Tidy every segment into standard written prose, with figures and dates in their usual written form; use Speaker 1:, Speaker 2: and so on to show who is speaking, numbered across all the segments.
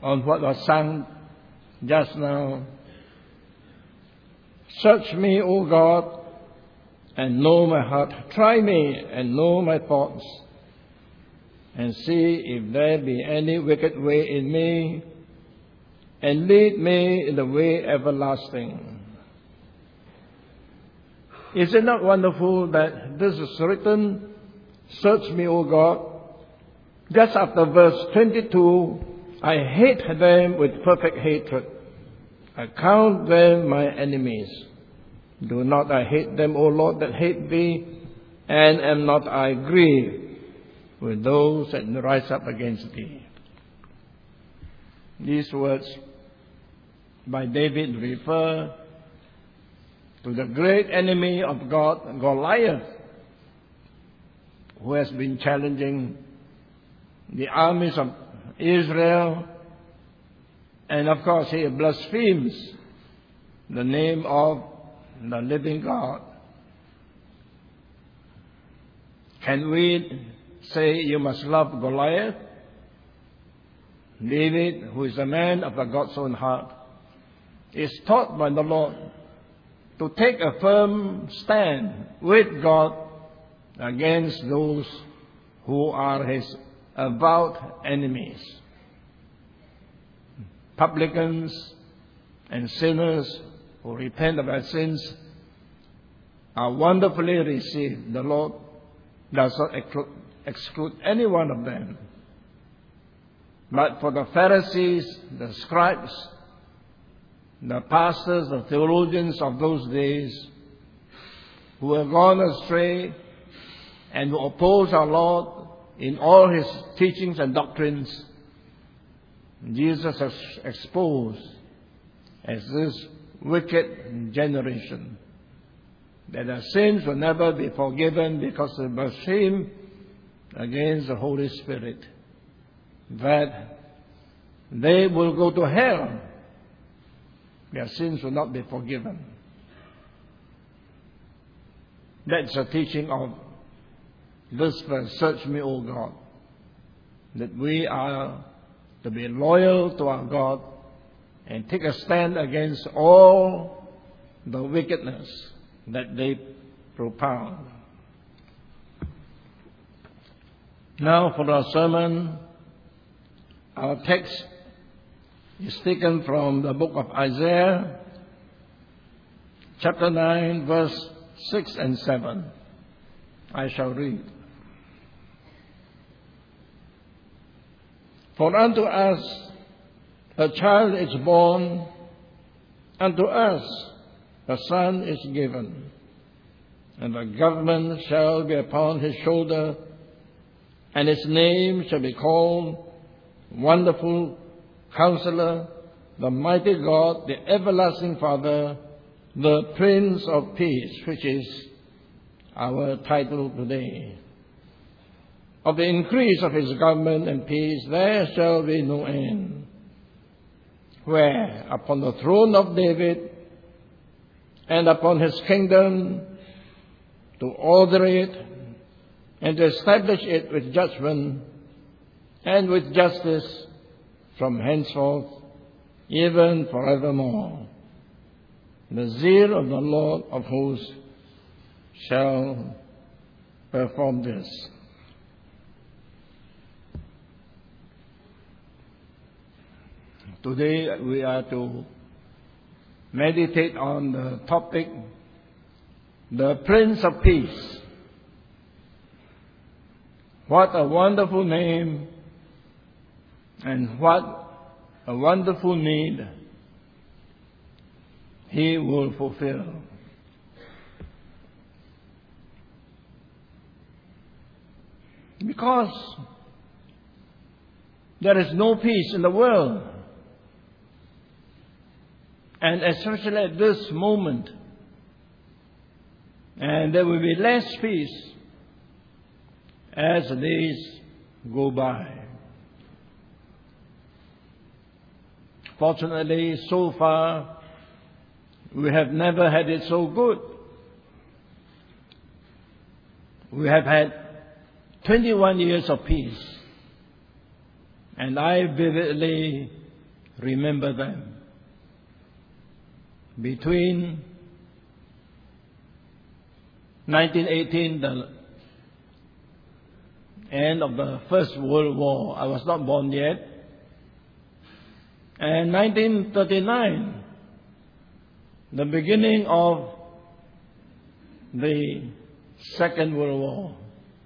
Speaker 1: on what was sung just now. Search me, O God, and know my heart. Try me and know my thoughts, and see if there be any wicked way in me, and lead me in the way everlasting. Is it not wonderful that this is written, search me, O God? Just after verse 22, I hate them with perfect hatred. I count them my enemies. Do not I hate them, O Lord, that hate thee, and am not I grieved with those that rise up against thee? These words by David refer to the great enemy of God, Goliath, who has been challenging the armies of Israel, and of course he blasphemes the name of the living God. Can we say you must love Goliath? David, who is a man of God's own heart, is taught by the Lord to take a firm stand with God against those who are his avowed enemies. Publicans and sinners who repent of their sins are wonderfully received. The Lord does not exclude any one of them. But for the Pharisees, the scribes, the pastors, the theologians of those days, who have gone astray and who oppose our Lord in all his teachings and doctrines, Jesus has exposed as this wicked generation, that their sins will never be forgiven because they blaspheme against the Holy Spirit, that they will go to hell. Their sins will not be forgiven. That's the teaching of this verse, search me, O God, that we are to be loyal to our God and take a stand against all the wickedness that they propound. Now for our sermon, our text is taken from the book of Isaiah, chapter 9, verse 6 and 7. I shall read. For unto us a child is born, unto us a son is given, and the government shall be upon his shoulder, and his name shall be called Wonderful Counselor, the Mighty God, the Everlasting Father, the Prince of Peace, which is our title today. Of the increase of his government and peace there shall be no end, where upon the throne of David and upon his kingdom, to order it and to establish it with judgment and with justice from henceforth, even forevermore. The zeal of the Lord of hosts shall perform this. Today we are to meditate on the topic, the Prince of Peace. What a wonderful name, and what a wonderful need he will fulfill. Because there is no peace in the world. And especially at this moment. And there will be less peace as the days go by. Fortunately, so far, we have never had it so good. We have had 21 years of peace. And I vividly remember them. Between 1918, the end of the First World War, I was not born yet, and 1939, the beginning of the Second World War.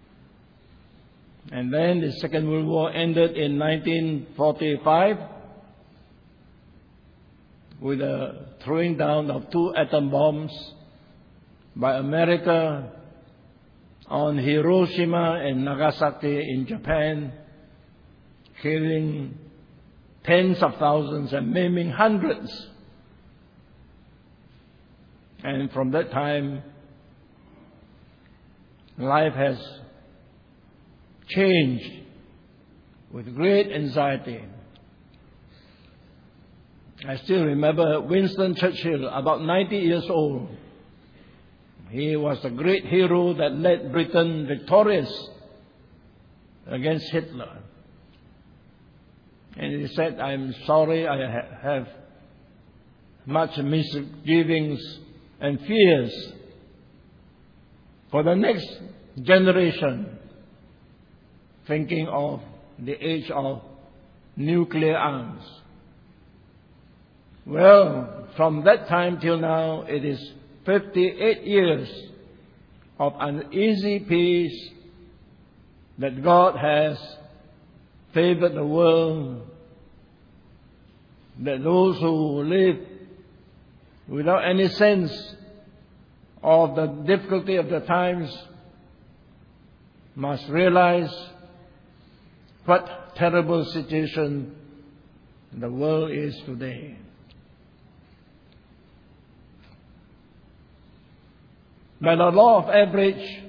Speaker 1: And then the Second World War ended in 1945 with the throwing down of 2 atom bombs by America on Hiroshima and Nagasaki in Japan, killing tens of thousands and maiming hundreds. And from that time, life has changed with great anxiety. I still remember Winston Churchill, about 90 years old. He was a great hero that led Britain victorious against Hitler. And he said, "I'm sorry, I have much misgivings and fears for the next generation, thinking of the age of nuclear arms." Well, from that time till now, it is 58 years of uneasy peace that God has favored the world, that those who live without any sense of the difficulty of the times must realize what terrible situation the world is today. By the law of average,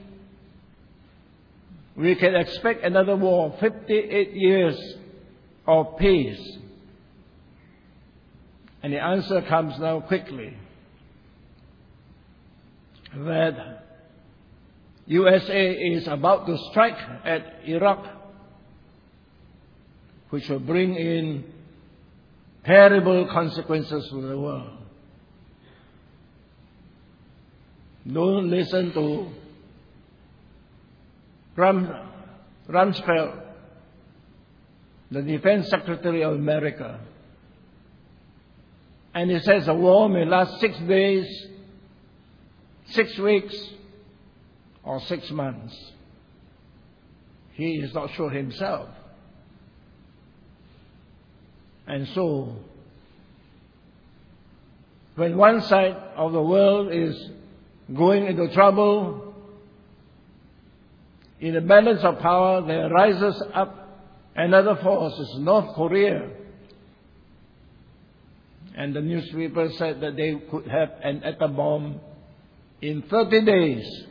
Speaker 1: we can expect another war, 58 years of peace. And the answer comes now quickly, that USA is about to strike at Iraq, which will bring in terrible consequences to the world. Don't listen to Rumsfeld, the Defense Secretary of America. And he says the war may last 6 days, 6 weeks, or 6 months. He is not sure himself. And so, when one side of the world is going into trouble, in the balance of power, there rises up another force, is North Korea. And the newspaper said that they could have an atom bomb in 30 days.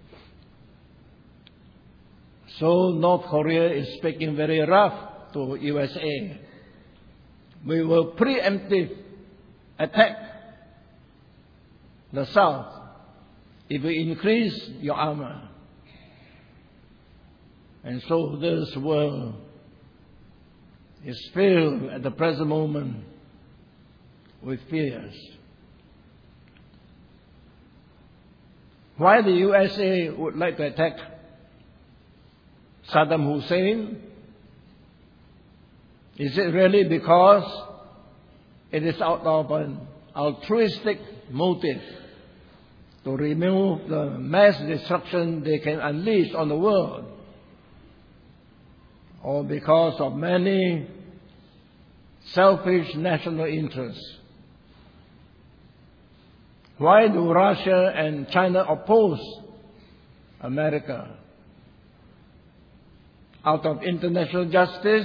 Speaker 1: So North Korea is speaking very rough to USA. We will preemptive attack the South if we increase your armor. And so this world is filled at the present moment with fears. Why the USA would like to attack Saddam Hussein? Is it really because it is out of an altruistic motive to remove the mass destruction they can unleash on the world? Or because of many selfish national interests? Why do Russia and China oppose America? Out of international justice,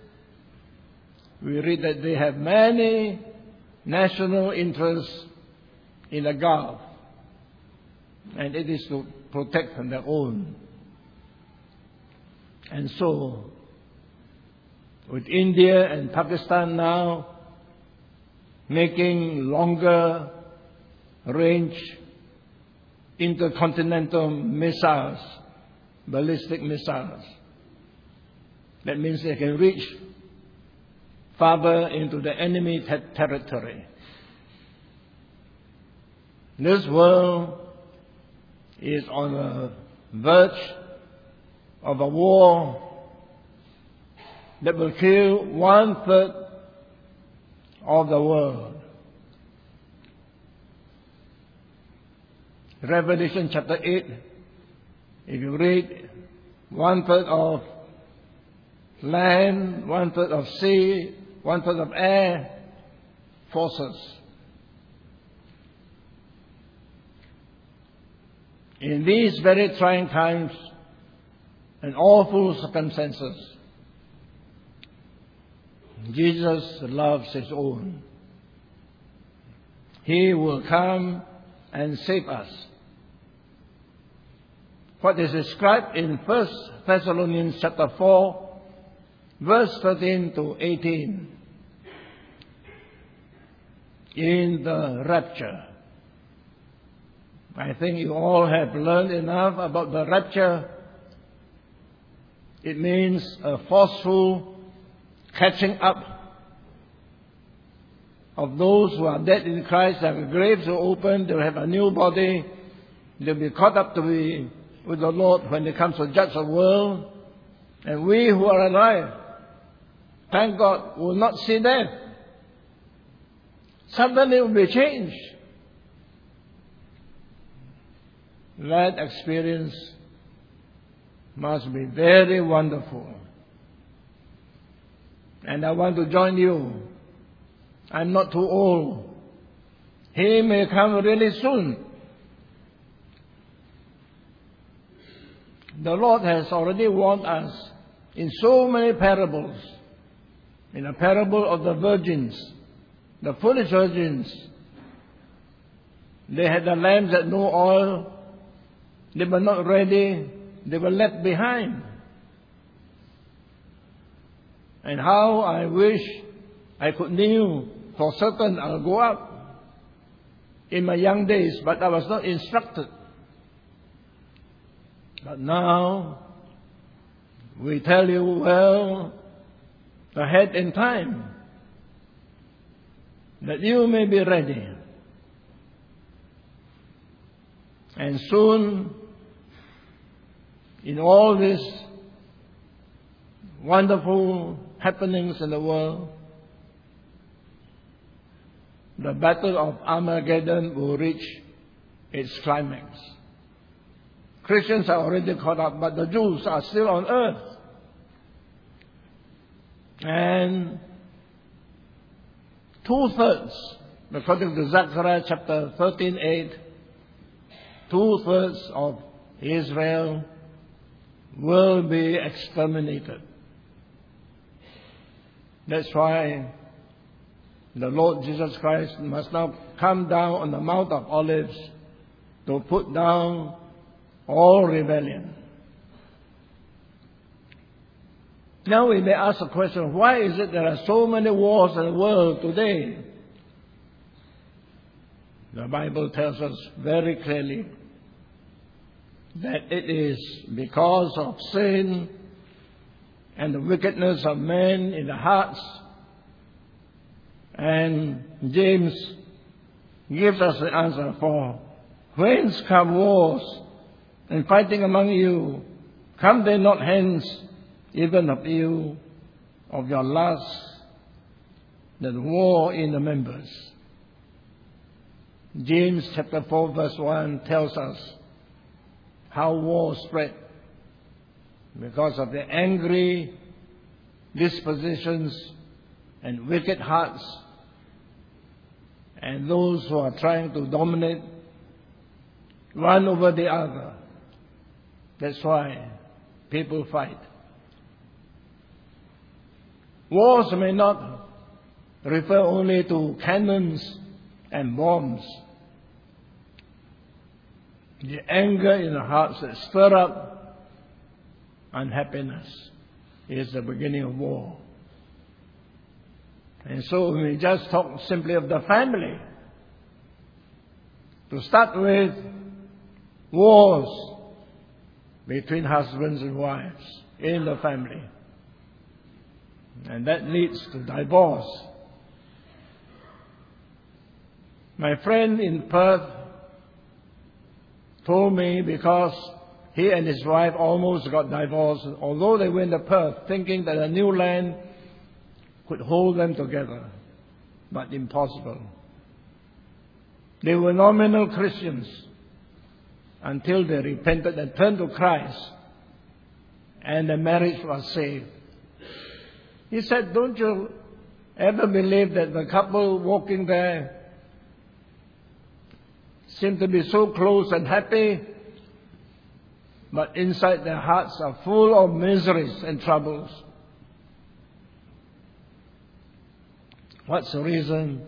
Speaker 1: we read that they have many national interests in the Gulf, and it is to protect their own. And so, with India and Pakistan now making longer range intercontinental missiles, ballistic missiles, that means they can reach farther into the enemy territory. This world is on the verge of a war that will kill 1/3 of the world. Revelation chapter 8, if you read, 1/3 of land, 1/3 of sea, 1/3 of air forces. In these very trying times and awful circumstances, Jesus loves His own. He will come and save us. What is described in 1 Thessalonians chapter 4, verse 13 to 18, in the rapture. I think you all have learned enough about the rapture. It means a forceful catching up of those who are dead in Christ. Their graves will open, they'll have a new body, they'll be caught up to be with the Lord when He comes to judge the world. And we who are alive, thank God, will not see death. Suddenly it will be changed. That experience must be very wonderful. And I want to join you. I'm not too old. He may come really soon. The Lord has already warned us in so many parables. In the parable of the virgins, the foolish virgins, they had the lamps that no oil. They were not ready. They were left behind. And how I wish I could knew for certain I'll go up in my young days, but I was not instructed. But now we tell you well ahead in time that you may be ready. And soon, in all these wonderful happenings in the world, the battle of Armageddon will reach its climax. Christians are already caught up, but the Jews are still on earth. And 2/3, according to Zechariah chapter 13:8, 2/3 of Israel will be exterminated. That's why the Lord Jesus Christ must now come down on the Mount of Olives to put down all rebellion. Now we may ask the question, why is it there are so many wars in the world today? The Bible tells us very clearly that it is because of sin and the wickedness of men in the hearts. And James gives us the answer, for whence come wars and fighting among you? Come they not hence, even of you, of your lust, that war in the members. James chapter 4 verse 1 tells us how war spread because of the angry dispositions and wicked hearts and those who are trying to dominate one over the other. That's why people fight. Wars may not refer only to cannons and bombs. The anger in the hearts that stir up unhappiness is the beginning of war. And so we just talk simply of the family. To start with, wars between husbands and wives in the family. And that leads to divorce. My friend in Perth told me because he and his wife almost got divorced, although they went to Perth thinking that a new land could hold them together, but impossible. They were nominal Christians until they repented and turned to Christ, and the marriage was saved. He said, don't you ever believe that the couple walking there seem to be so close and happy, but inside their hearts are full of miseries and troubles? What's the reason?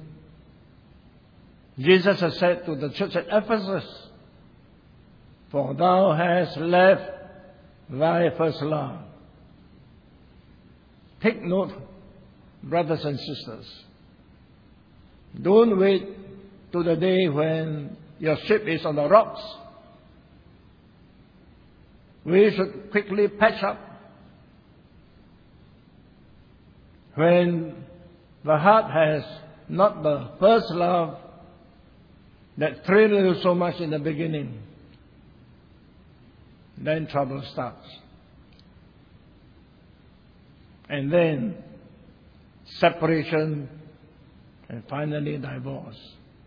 Speaker 1: Jesus has said to the church at Ephesus, "For thou hast left thy first love." Take note, brothers and sisters. Don't wait to the day when your ship is on the rocks. We should quickly patch up. When the heart has not the first love that thrilled you so much in the beginning, then trouble starts. And then separation and finally divorce.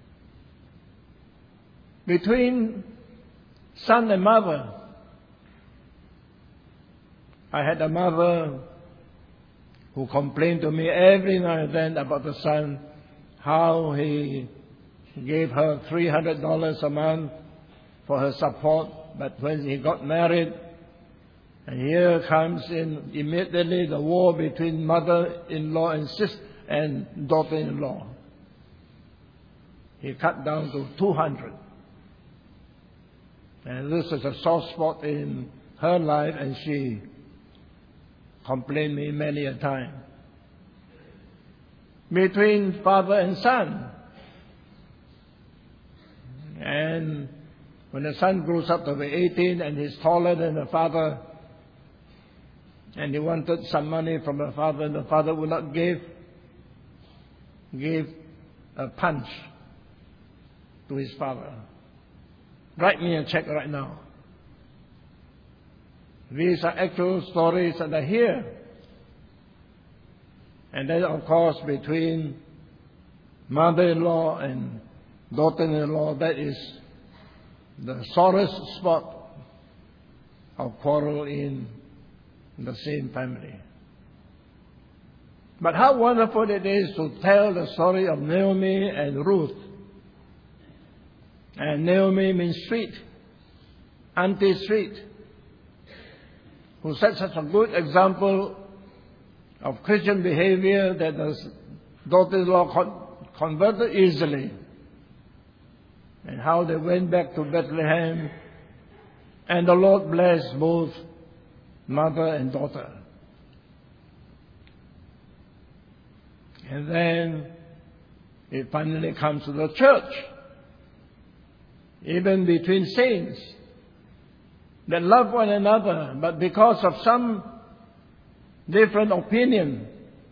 Speaker 1: Between son and mother, I had a mother who complained to me every now and then about the son, how he gave her $300 a month for her support, but when he got married, and here comes in immediately the war between mother-in-law and daughter-in-law. He cut down to $200. And this is a soft spot in her life, and she complained me many a time. Between father and son. And when the son grows up to be 18 and he's taller than the father, and he wanted some money from the father, and the father would not give a punch to his father. Write me a check right now. These are actual stories that I hear. And then, of course, between mother-in-law and daughter-in-law, that is the sorest spot of quarrel in the same family. But how wonderful it is to tell the story of Naomi and Ruth. And Naomi means sweet, Auntie Sweet, who set such a good example of Christian behavior that the daughter-in-law converted easily. And how they went back to Bethlehem, and the Lord blessed both mother and daughter. And then it finally comes to the church, even between saints that love one another, but because of some different opinion,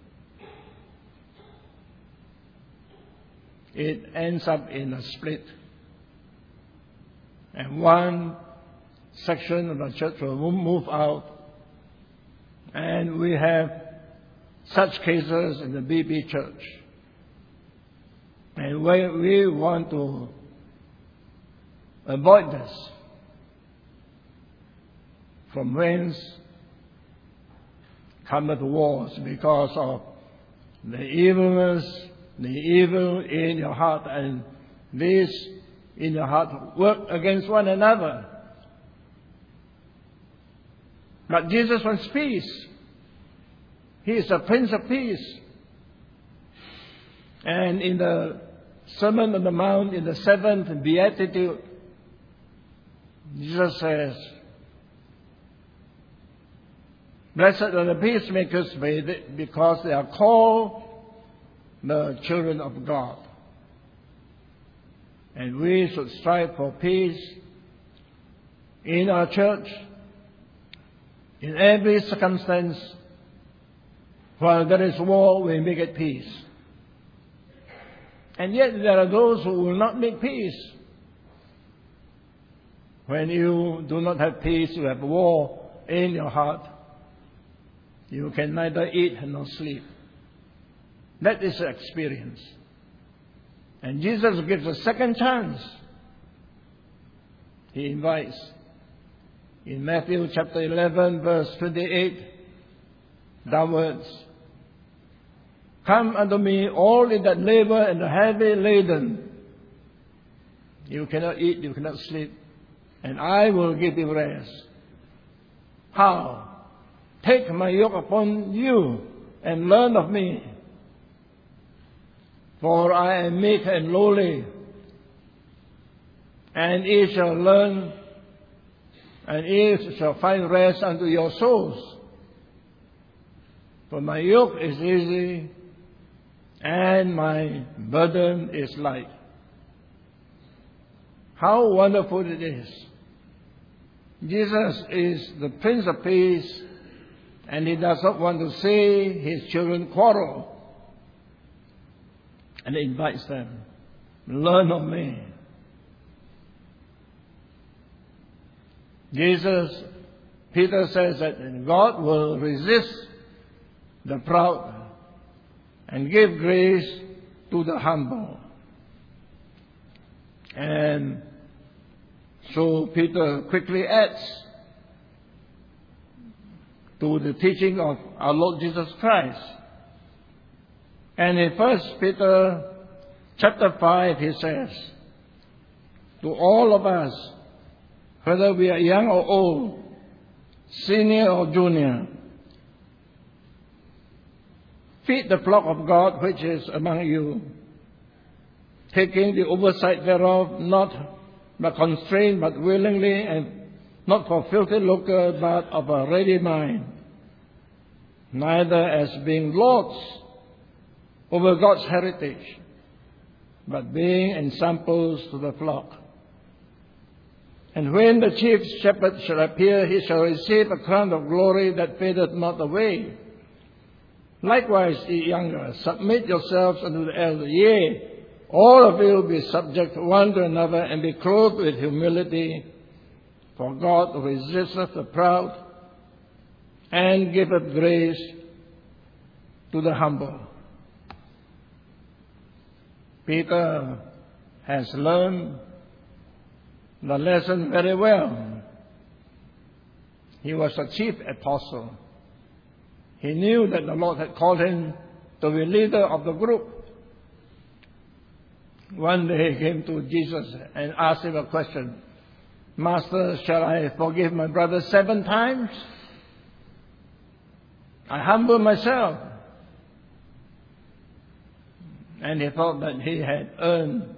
Speaker 1: it ends up in a split. And one section of the church will move out. And we have such cases in the BB church. And we want to avoid this. From whence cometh wars, because of the evilness, the evil in your heart, and this in your heart work against one another. But Jesus wants peace. He is the Prince of Peace. And in the Sermon on the Mount, in the 7th Beatitude, Jesus says, "Blessed are the peacemakers, because they are called the children of God." And we should strive for peace in our church, in every circumstance, While there is war, we make it peace. And yet there are those who will not make peace. When you do not have peace, you have war in your heart. You can neither eat nor sleep. That is the experience. And Jesus gives a second chance. He invites. In Matthew chapter 11, verse 28, downwards, "Come unto me, all ye that labor and are heavy laden." You cannot eat, you cannot sleep, and I will give you rest. How? "Take my yoke upon you and learn of me. For I am meek and lowly, and ye shall learn, and ye shall find rest unto your souls. For my yoke is easy, and my burden is light." How wonderful it is. Jesus is the Prince of Peace, and He does not want to see His children quarrel. And He invites them, "Learn of me." Peter says that God will resist the proud and give grace to the humble. And so Peter quickly adds to the teaching of our Lord Jesus Christ. And in 1 Peter chapter 5, he says, to all of us, whether we are young or old, senior or junior, feed the flock of God which is among you, taking the oversight thereof, not by constraint, but willingly, and not for filthy lucre, but of a ready mind, neither as being lords over God's heritage, but being ensamples to the flock. And when the chief shepherd shall appear, he shall receive a crown of glory that fadeth not away. Likewise, ye younger, submit yourselves unto the elder. Yea, all of you be subject one to another, and be clothed with humility. For God resisteth the proud, and giveth grace to the humble. Peter has learned the lesson very well. He was a chief apostle. He knew that the Lord had called him to be leader of the group. One day he came to Jesus and asked him a question. Master, shall I forgive my brother 7 times? I humble myself. And he thought that he had earned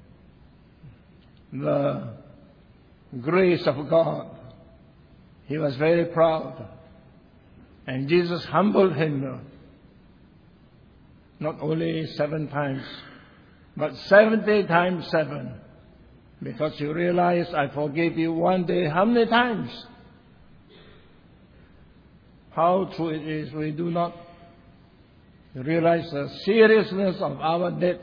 Speaker 1: the grace of God. He was very proud. And Jesus humbled him. Not only 7 times, but 70 times 7. Because you realize I forgave you one day. How many times? How true it is. We do not realize the seriousness of our debt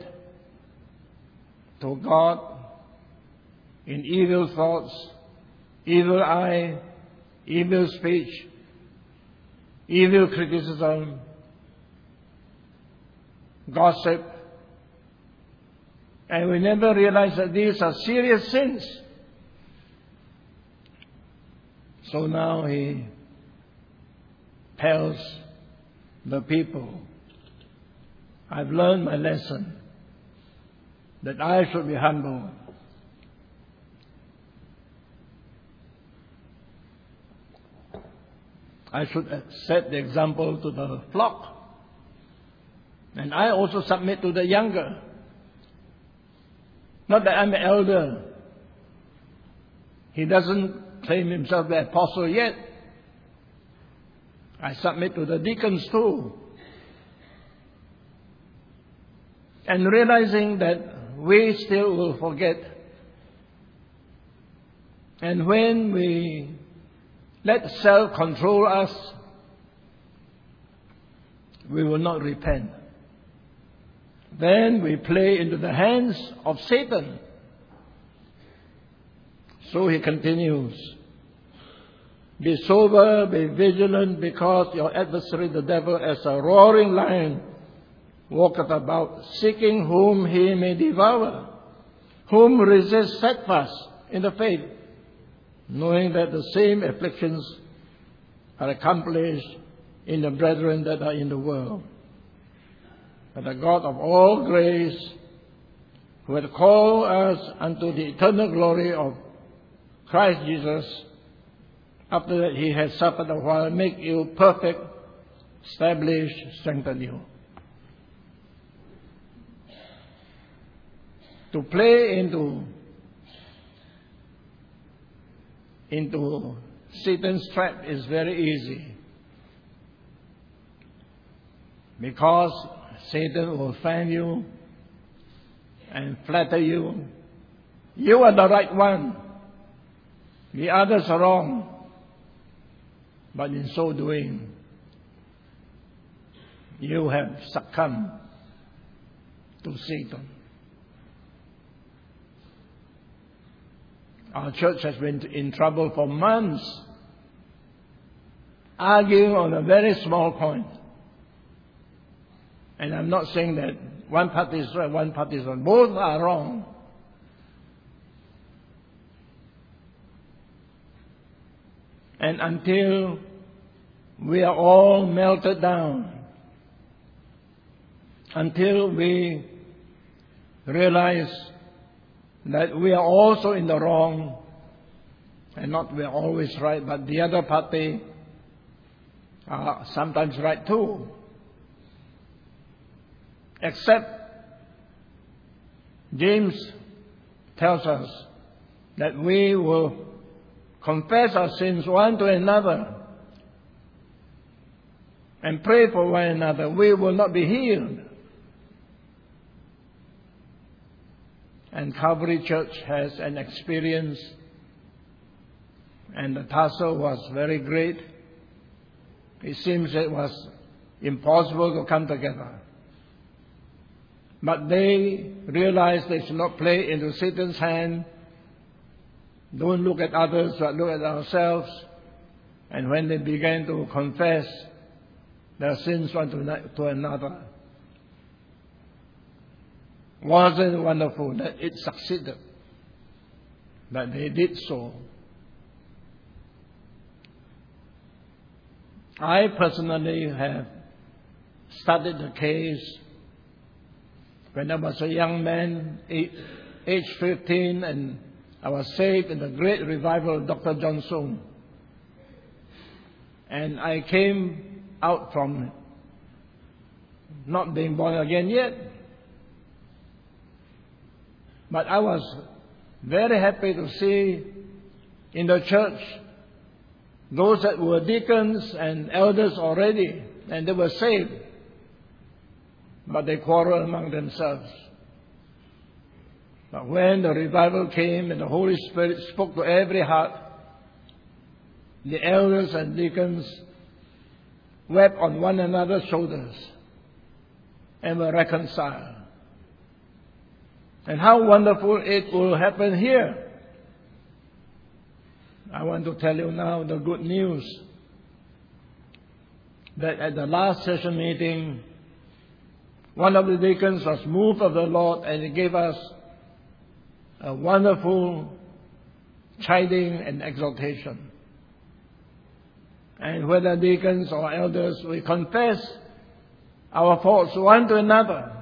Speaker 1: to God in evil thoughts, evil eye, evil speech, evil criticism, gossip. And we never realize that these are serious sins. So now he tells the people, I've learned my lesson, that I should be humble. I should set the example to the flock. And I also submit to the younger. Not that I'm an elder. He doesn't claim himself the apostle yet. I submit to the deacons too. And realizing that we still will forget. And when we let self control us, we will not repent. Then we play into the hands of Satan. So he continues, be sober, be vigilant, because your adversary the devil, as a roaring lion, walketh about, seeking whom he may devour, whom resist steadfast in the faith, knowing that the same afflictions are accomplished in the brethren that are in the world. But the God of all grace, who hath called us unto the eternal glory of Christ Jesus, after that he has suffered a while, make you perfect, establish, strengthen you. To play into Satan's trap is very easy, because Satan will fan you and flatter you. You are the right one. The others are wrong. But in so doing, you have succumbed to Satan. Our church has been in trouble for months, arguing on a very small point. And I'm not saying that one party is right, one party is wrong. Both are wrong. And until we are all melted down, until we realize that we are also in the wrong, and not we are always right, but the other party are sometimes right too. Except James tells us that we will confess our sins one to another and pray for one another. We will not be healed. And Calvary Church has an experience, and the tussle was very great. It seems it was impossible to come together. But they realized they should not play into Satan's hand. Don't look at others, but look at ourselves. And when they began to confess their sins one to another, wasn't it wonderful that it succeeded, that they did so? I personally have studied the case when I was a young man, age 15, and I was saved in the great revival of Dr. John Soong. And I came out from not being born again yet. But I was very happy to see in the church those that were deacons and elders already, and they were saved. But they quarreled among themselves. But when the revival came and the Holy Spirit spoke to every heart, the elders and deacons wept on one another's shoulders and were reconciled. And how wonderful it will happen here. I want to tell you now the good news, that at the last session meeting, one of the deacons was moved of the Lord, and he gave us a wonderful chiding and exhortation. And whether deacons or elders, we confess our faults one to another.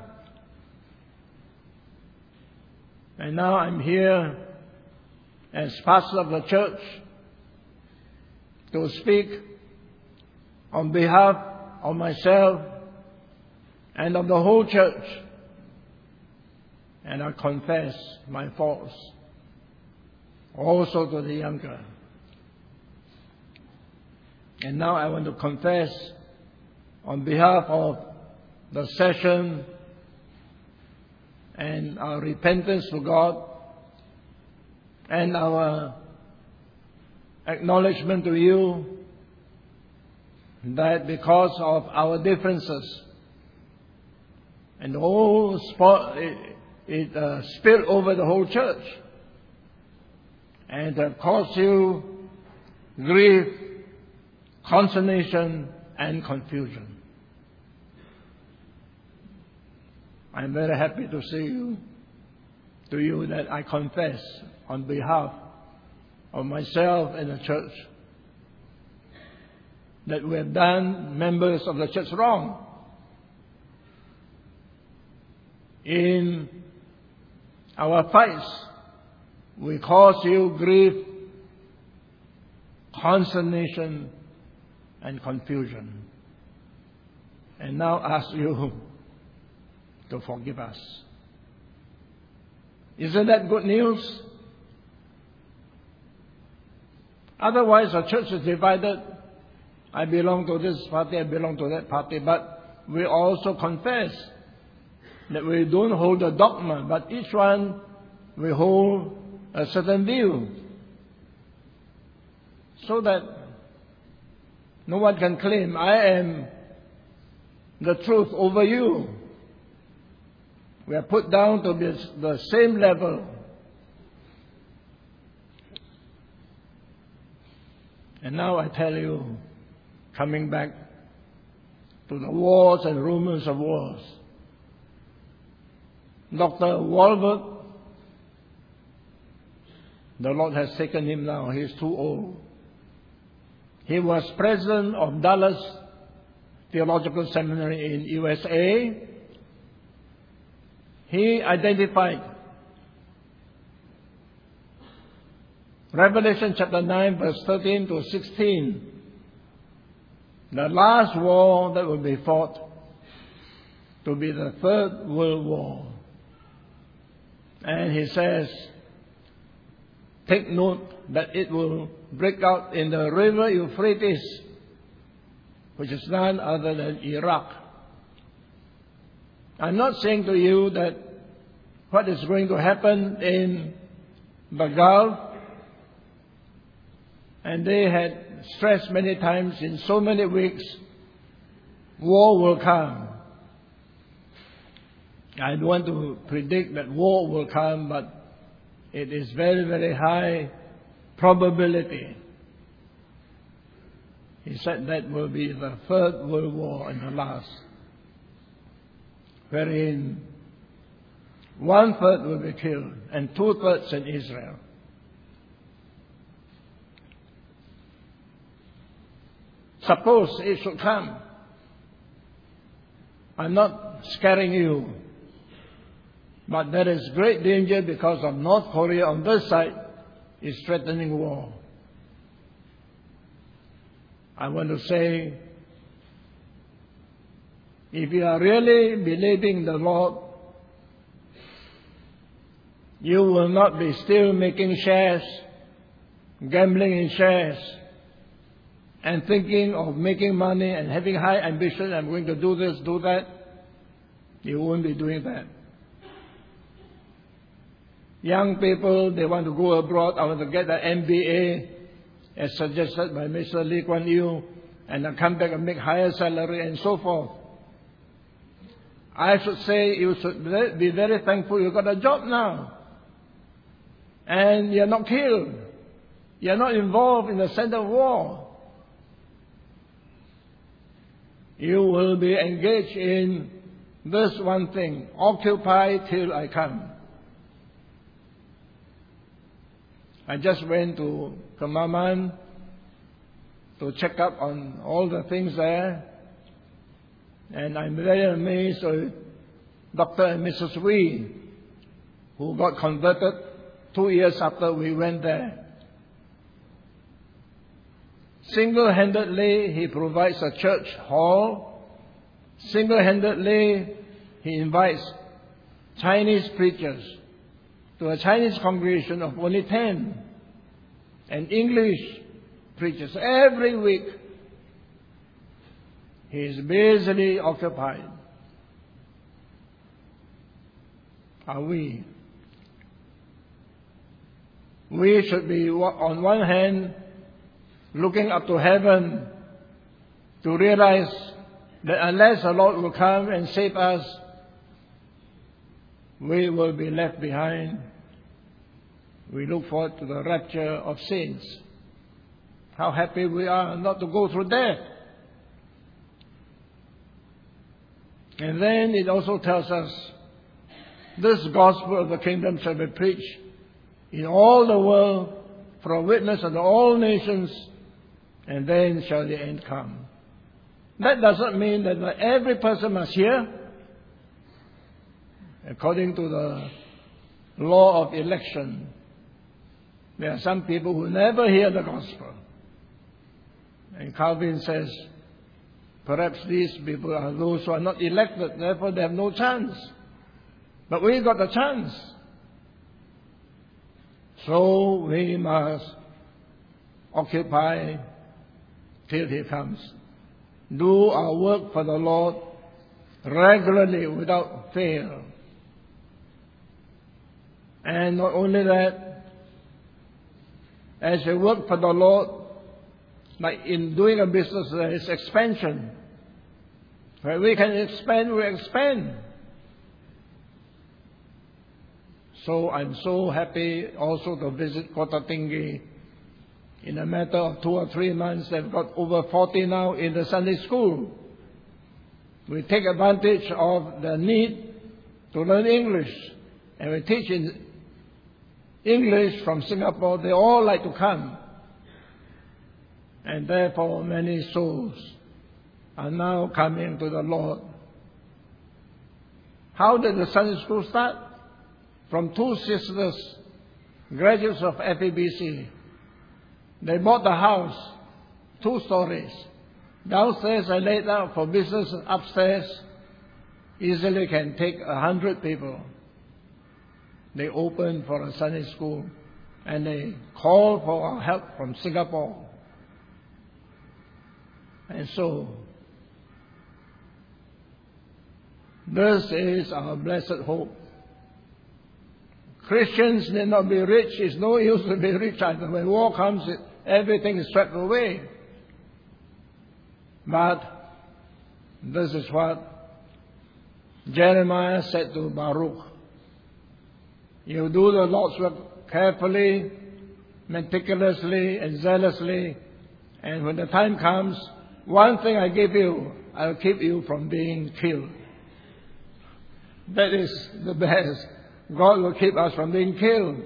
Speaker 1: And now I'm here as pastor of the church to speak on behalf of myself and of the whole church. And I confess my faults also to the younger. And now I want to confess on behalf of the session and our repentance to God and our acknowledgement to you that because of our differences, and the whole it spilled over the whole church, and caused you grief, consternation, and confusion. I'm very happy to say to you that I confess on behalf of myself and the church that we have done members of the church wrong in our fights. We cause you grief, consternation, and confusion. And now ask you to forgive us. Isn't that good news? Otherwise, the church is divided. I belong to this party, I belong to that party. But we also confess that we don't hold a dogma, but each one we hold a certain view, so that no one can claim I am the truth over you. We are put down to the same level. And now I tell you, coming back to the wars and rumors of wars, Dr. Walvoord, the Lord has taken him now. He is too old. He was president of Dallas Theological Seminary in USA. He identified Revelation chapter 9, verse 13 to 16, the last war that will be fought, to be the Third World War. And he says, take note that it will break out in the river Euphrates, which is none other than Iraq. I'm not saying to you that what is going to happen in the Gulf, and they had stressed many times in so many weeks, war will come. I don't want to predict that war will come, but it is very, very high probability. He said that will be the Third World War and the last, wherein 1/3 will be killed and 2/3 in Israel. Suppose it should come. I'm not scaring you, but there is great danger because of North Korea on this side is threatening war. I want to say, if you are really believing the Lord, you will not be still making shares, gambling in shares, and thinking of making money and having high ambition. I'm going to do this, do that. You won't be doing that. Young people, they want to go abroad. I want to get an MBA, as suggested by Mr. Lee Kuan Yew, and then come back and make higher salary and so forth. I should say you should be very thankful you got a job now. And you're not killed. You're not involved in the center of war. You will be engaged in this one thing, occupy till I come. I just went to Kemaman to check up on all the things there, and I'm very amazed with Dr. and Mrs. Wee, who got converted 2 years after we went there. Single-handedly, he provides a church hall. Single-handedly, he invites Chinese preachers to a Chinese congregation of only 10, and English preachers every week. He is busily occupied. Are we? We should be, on one hand, looking up to heaven to realize that unless the Lord will come and save us, we will be left behind. We look forward to the rapture of saints. How happy we are not to go through death. And then it also tells us, this gospel of the kingdom shall be preached in all the world for a witness unto all nations, and then shall the end come. That doesn't mean that every person must hear. According to the law of election, there are some people who never hear the gospel. And Calvin says, perhaps these people are those who are not elected, therefore they have no chance. But we got a chance. So we must occupy till He comes. Do our work for the Lord regularly without fail. And not only that, as we work for the Lord, like in doing a business, there is expansion. Where we can expand, we expand. So I'm so happy also to visit Kota Tinggi. In a matter of 2 or 3 months, they've got over 40 now in the Sunday school. We take advantage of the need to learn English. And we teach in English from Singapore. They all like to come. And therefore many souls are now coming to the Lord. How did the Sunday school start? From 2 sisters, graduates of FEBC. They bought the house, 2 stories. Downstairs I laid out for business. Upstairs easily can take 100 people. They opened for a Sunday school and they called for our help from Singapore. And so, this is our blessed hope. Christians need not be rich. It's no use to be rich either. When war comes, everything is swept away. But this is what Jeremiah said to Baruch. You do the Lord's work carefully, meticulously, and zealously, and when the time comes, one thing I give you, I'll keep you from being killed. That is the best. God will keep us from being killed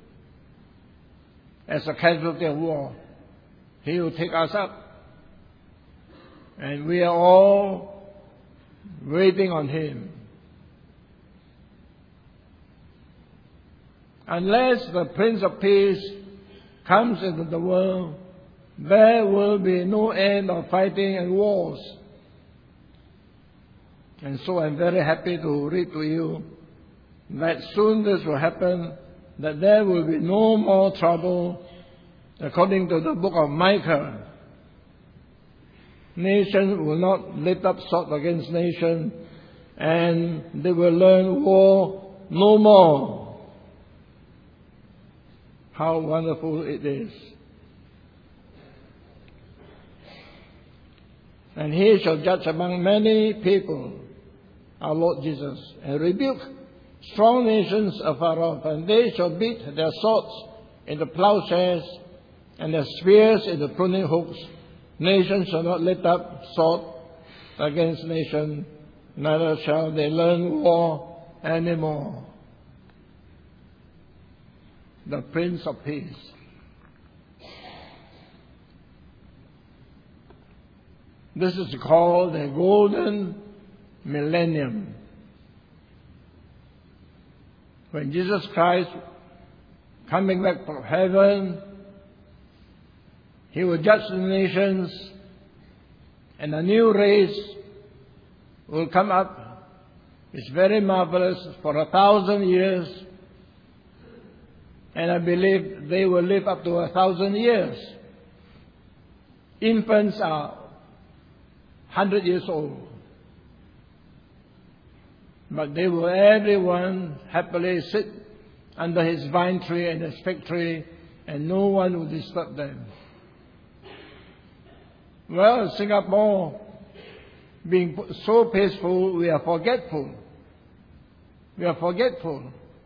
Speaker 1: as a casualty of war. He will take us up. And we are all waiting on Him. Unless the Prince of Peace comes into the world, there will be no end of fighting and wars. And so I'm very happy to read to you that soon this will happen, that there will be no more trouble, according to the book of Micah. Nation will not lift up sword against nation, and they will learn war no more. How wonderful it is. And He shall judge among many people, our Lord Jesus, and rebuke strong nations afar off, and they shall beat their swords into plowshares and their spears into pruning hooks. Nation shall not lift up sword against nation, neither shall they learn war anymore. The Prince of Peace. This is called the Golden Millennium. When Jesus Christ coming back from heaven, He will judge the nations, and a new race will come up. It's very marvelous for 1,000 years, and I believe they will live up to 1,000 years. Infants are 100 years old. But they will everyone happily sit under His vine tree and His fig tree, and no one will disturb them. Well, Singapore, being so peaceful, we are forgetful. We are forgetful.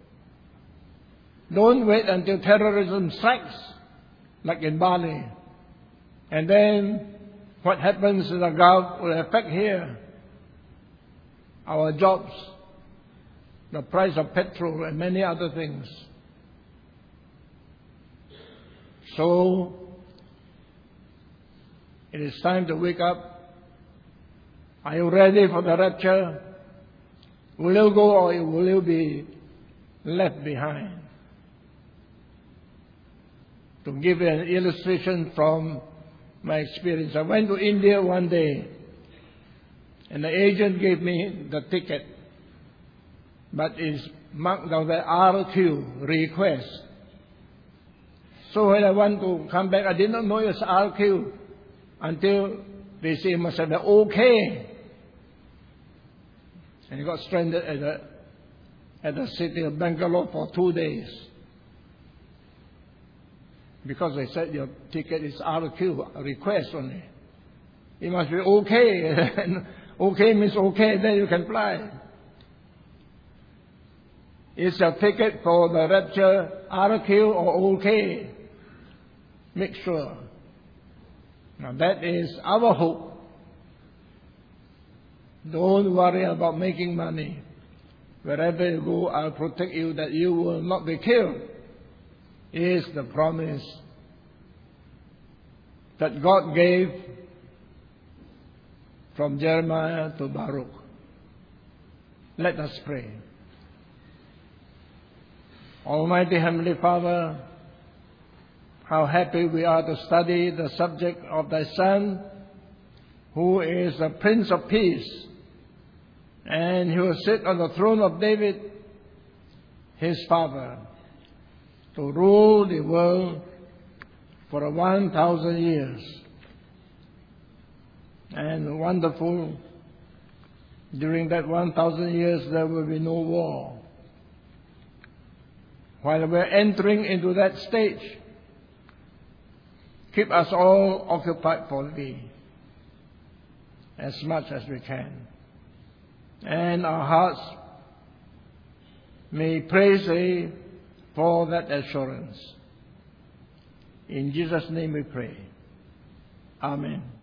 Speaker 1: Don't wait until terrorism strikes, like in Bali. And then what happens in the Gulf will affect here. Our jobs, the price of petrol, and many other things. So, it is time to wake up. Are you ready for the rapture? Will you go or will you be left behind? To give an illustration from my experience, I went to India one day, and the agent gave me the ticket, but it's marked down the RQ, request. So when I want to come back, I did not know it's RQ until they say it must have been okay. And I got stranded at the city of Bangalore for 2 days. Because they said your ticket is RQ, a request only. It must be okay. And okay means okay, then you can fly. Is your ticket for the rapture RQ or okay? Make sure. Now that is our hope. Don't worry about making money. Wherever you go, I'll protect you that you will not be killed. Is the promise that God gave from Jeremiah to Baruch. Let us pray. Almighty Heavenly Father, how happy we are to study the subject of Thy Son, who is the Prince of Peace, and He will sit on the throne of David, His father, to rule the world for 1,000 years. And wonderful, during that 1,000 years there will be no war. While we're entering into that stage, keep us all occupied for Thee as much as we can. And our hearts may praise Thee for that assurance. In Jesus' name we pray. Amen.